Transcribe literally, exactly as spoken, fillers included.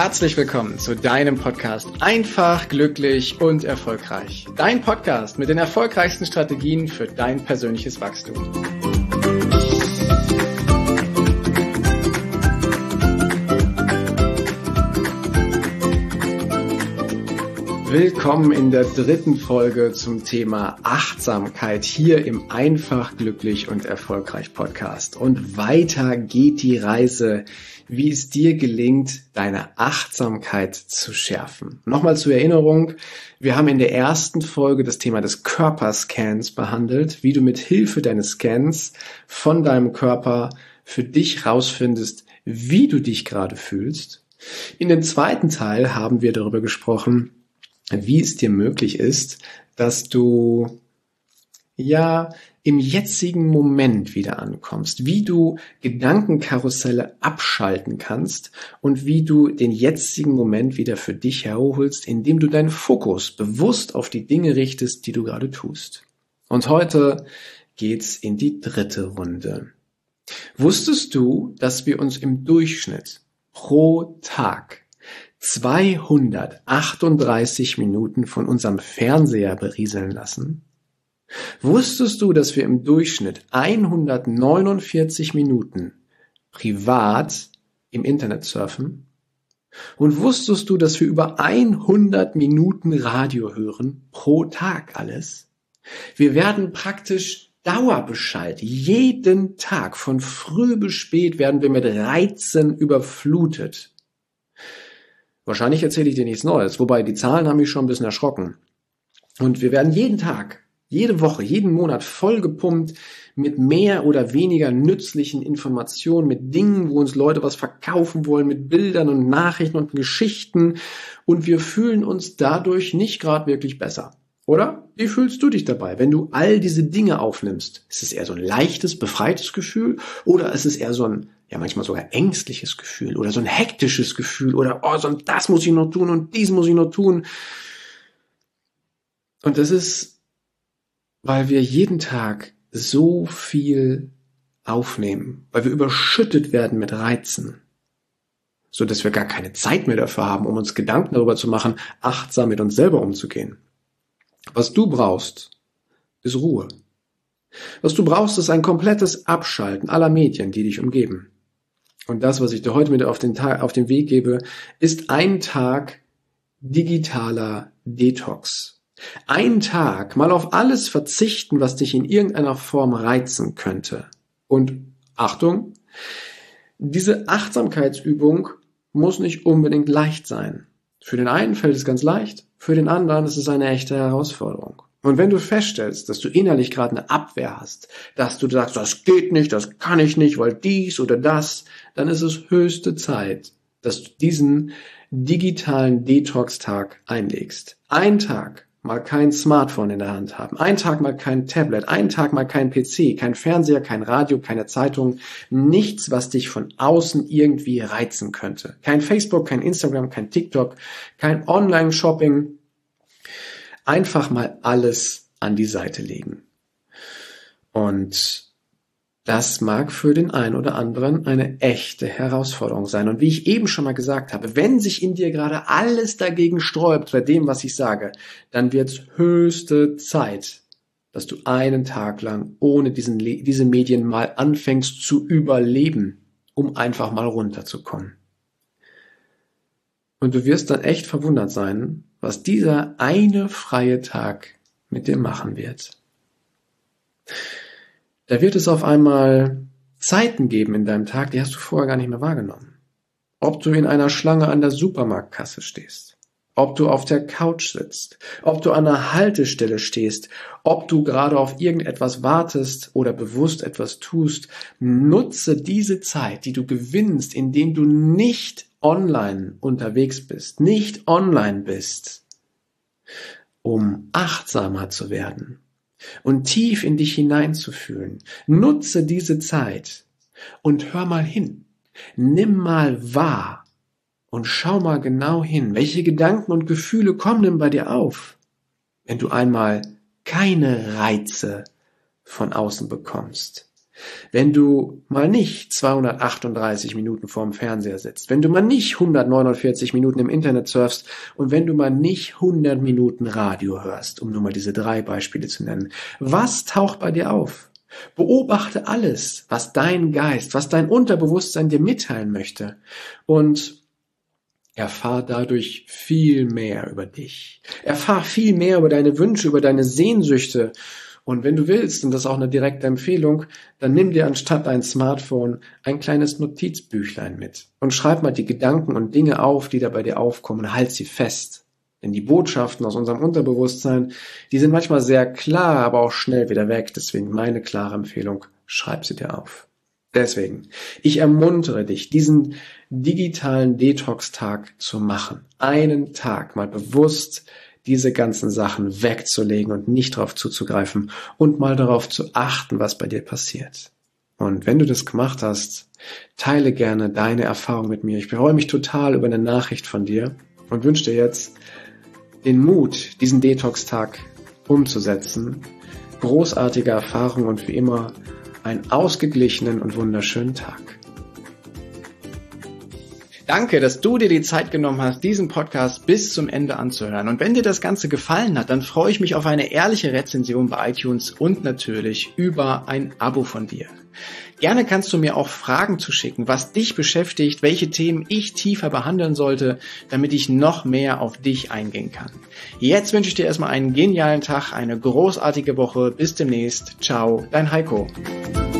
Herzlich willkommen zu deinem Podcast Einfach, glücklich und erfolgreich. Dein Podcast mit den erfolgreichsten Strategien für dein persönliches Wachstum. Willkommen in der dritten Folge zum Thema Achtsamkeit hier im Einfach, glücklich und erfolgreich Podcast. Und weiter geht die Reise, wie es dir gelingt, deine Achtsamkeit zu schärfen. Nochmal zur Erinnerung, wir haben in der ersten Folge das Thema des Körperscans behandelt, wie du mit Hilfe deines Scans von deinem Körper für dich rausfindest, wie du dich gerade fühlst. In dem zweiten Teil haben wir darüber gesprochen, wie es dir möglich ist, dass du ja im jetzigen Moment wieder ankommst, wie du Gedankenkarusselle abschalten kannst und wie du den jetzigen Moment wieder für dich herholst, indem du deinen Fokus bewusst auf die Dinge richtest, die du gerade tust. Und heute geht's in die dritte Runde. Wusstest du, dass wir uns im Durchschnitt pro Tag zweihundertachtunddreißig Minuten von unserem Fernseher berieseln lassen? Wusstest du, dass wir im Durchschnitt hundertneunundvierzig Minuten privat im Internet surfen? Und wusstest du, dass wir über hundert Minuten Radio hören pro Tag alles? Wir werden praktisch Dauerbescheid. Jeden Tag, von früh bis spät, werden wir mit Reizen überflutet. Wahrscheinlich erzähle ich dir nichts Neues, wobei die Zahlen haben mich schon ein bisschen erschrocken. Und wir werden jeden Tag, jede Woche, jeden Monat vollgepumpt mit mehr oder weniger nützlichen Informationen, mit Dingen, wo uns Leute was verkaufen wollen, mit Bildern und Nachrichten und Geschichten. Und wir fühlen uns dadurch nicht gerade wirklich besser. Oder? Wie fühlst du dich dabei, wenn du all diese Dinge aufnimmst? Ist es eher so ein leichtes, befreites Gefühl oder ist es eher so ein, ja manchmal sogar ängstliches Gefühl oder so ein hektisches Gefühl oder oh, so ein, das muss ich noch tun und dies muss ich noch tun? Und das ist, weil wir jeden Tag so viel aufnehmen, weil wir überschüttet werden mit Reizen, so dass wir gar keine Zeit mehr dafür haben, um uns Gedanken darüber zu machen, achtsam mit uns selber umzugehen. Was du brauchst, ist Ruhe. Was du brauchst, ist ein komplettes Abschalten aller Medien, die dich umgeben. Und das, was ich dir heute mit auf den Tag, auf den Weg gebe, ist ein Tag digitaler Detox. Ein Tag mal auf alles verzichten, was dich in irgendeiner Form reizen könnte. Und Achtung, diese Achtsamkeitsübung muss nicht unbedingt leicht sein. Für den einen fällt es ganz leicht, für den anderen ist es eine echte Herausforderung. Und wenn du feststellst, dass du innerlich gerade eine Abwehr hast, dass du sagst, das geht nicht, das kann ich nicht, weil dies oder das, dann ist es höchste Zeit, dass du diesen digitalen Detox-Tag einlegst. Ein Tag mal kein Smartphone in der Hand haben, ein Tag mal kein Tablet, ein Tag mal kein P C, kein Fernseher, kein Radio, keine Zeitung, nichts, was dich von außen irgendwie reizen könnte. Kein Facebook, kein Instagram, kein TikTok, kein Online-Shopping. Einfach mal alles an die Seite legen. Und das mag für den einen oder anderen eine echte Herausforderung sein. Und wie ich eben schon mal gesagt habe, wenn sich in dir gerade alles dagegen sträubt bei dem, was ich sage, dann wird es höchste Zeit, dass du einen Tag lang ohne diesen, diese Medien mal anfängst zu überleben, um einfach mal runterzukommen. Und du wirst dann echt verwundert sein, was dieser eine freie Tag mit dir machen wird. Da wird es auf einmal Zeiten geben in deinem Tag, die hast du vorher gar nicht mehr wahrgenommen. Ob du in einer Schlange an der Supermarktkasse stehst, ob du auf der Couch sitzt, ob du an einer Haltestelle stehst, ob du gerade auf irgendetwas wartest oder bewusst etwas tust, nutze diese Zeit, die du gewinnst, indem du nicht online unterwegs bist, nicht online bist, um achtsamer zu werden und tief in dich hineinzufühlen. Nutze diese Zeit und hör mal hin. Nimm mal wahr und schau mal genau hin. Welche Gedanken und Gefühle kommen denn bei dir auf, wenn du einmal keine Reize von außen bekommst? Wenn du mal nicht zweihundertachtunddreißig Minuten vorm Fernseher sitzt, wenn du mal nicht hundertneunundvierzig Minuten im Internet surfst und wenn du mal nicht hundert Minuten Radio hörst, um nur mal diese drei Beispiele zu nennen, was taucht bei dir auf? Beobachte alles, was dein Geist, was dein Unterbewusstsein dir mitteilen möchte und erfahr dadurch viel mehr über dich. Erfahr viel mehr über deine Wünsche, über deine Sehnsüchte. Und wenn du willst, und das ist auch eine direkte Empfehlung, dann nimm dir anstatt dein Smartphone ein kleines Notizbüchlein mit und schreib mal die Gedanken und Dinge auf, die da bei dir aufkommen, und halt sie fest. Denn die Botschaften aus unserem Unterbewusstsein, die sind manchmal sehr klar, aber auch schnell wieder weg. Deswegen meine klare Empfehlung, schreib sie dir auf. Deswegen, ich ermuntere dich, diesen digitalen Detox-Tag zu machen. Einen Tag mal bewusst diese ganzen Sachen wegzulegen und nicht darauf zuzugreifen und mal darauf zu achten, was bei dir passiert. Und wenn du das gemacht hast, teile gerne deine Erfahrung mit mir. Ich freue mich total über eine Nachricht von dir und wünsche dir jetzt den Mut, diesen Detox-Tag umzusetzen. Großartige Erfahrung und wie immer einen ausgeglichenen und wunderschönen Tag. Danke, dass du dir die Zeit genommen hast, diesen Podcast bis zum Ende anzuhören. Und wenn dir das Ganze gefallen hat, dann freue ich mich auf eine ehrliche Rezension bei iTunes und natürlich über ein Abo von dir. Gerne kannst du mir auch Fragen zuschicken, was dich beschäftigt, welche Themen ich tiefer behandeln sollte, damit ich noch mehr auf dich eingehen kann. Jetzt wünsche ich dir erstmal einen genialen Tag, eine großartige Woche. Bis demnächst. Ciao, dein Heiko.